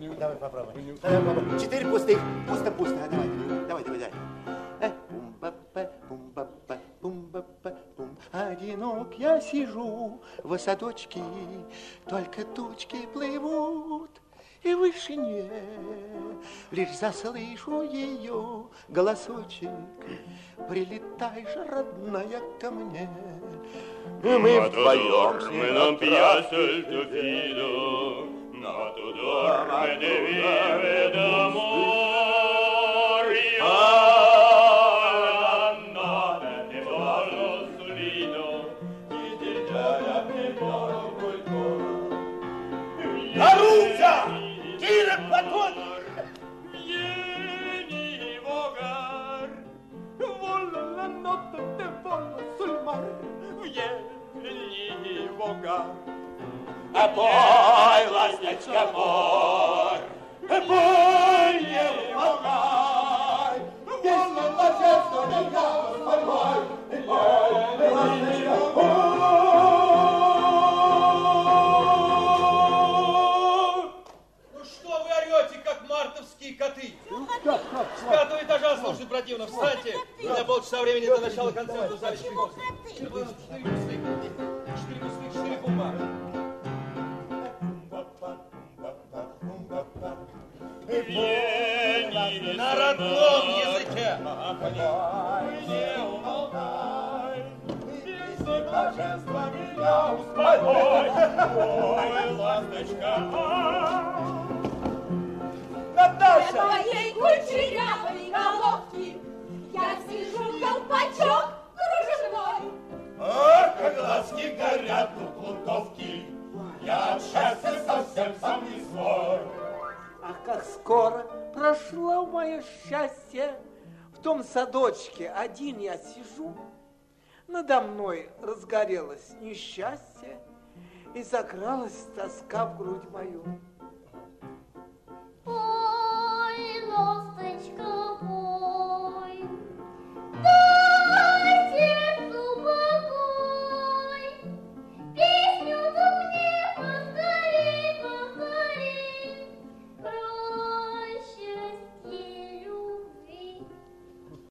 Давай попробуем. Давай попробуем. 4 пустых. Пусто. Давай. Одинок я сижу в садочке, только тучки плывут, и в вышине лишь заслышу ее голосочек. Прилетай же, родная, ко мне. И мы вдвоем с ней на трассе виду, но тут dorme de vive d'amor. Наруся! Тира, потом! Vieni vogar, vola la notte te vola sul mar. Vieni vogar. А пой, ласточка, пой, пой, не умолкай. Песня блаженства меня воспарвай. Ласточка, мартовские коты. С 5-го этажа, слушай, противно, встаньте. У меня полчаса времени до начала концерта. 4 пустых, 4 бумба. На родном языке. Не умолкай, песни блаженства меня успокой. Ой, ласточка, Наташа! На моей кучерявой головке я сижу, колпачок кружевной. Ах, как глазки горят у плутовки, я от счастья совсем сам не свой. Ах, как скоро прошло мое счастье. В том садочке один я сижу. Надо мной разгорелось несчастье, и закралась тоска в грудь мою.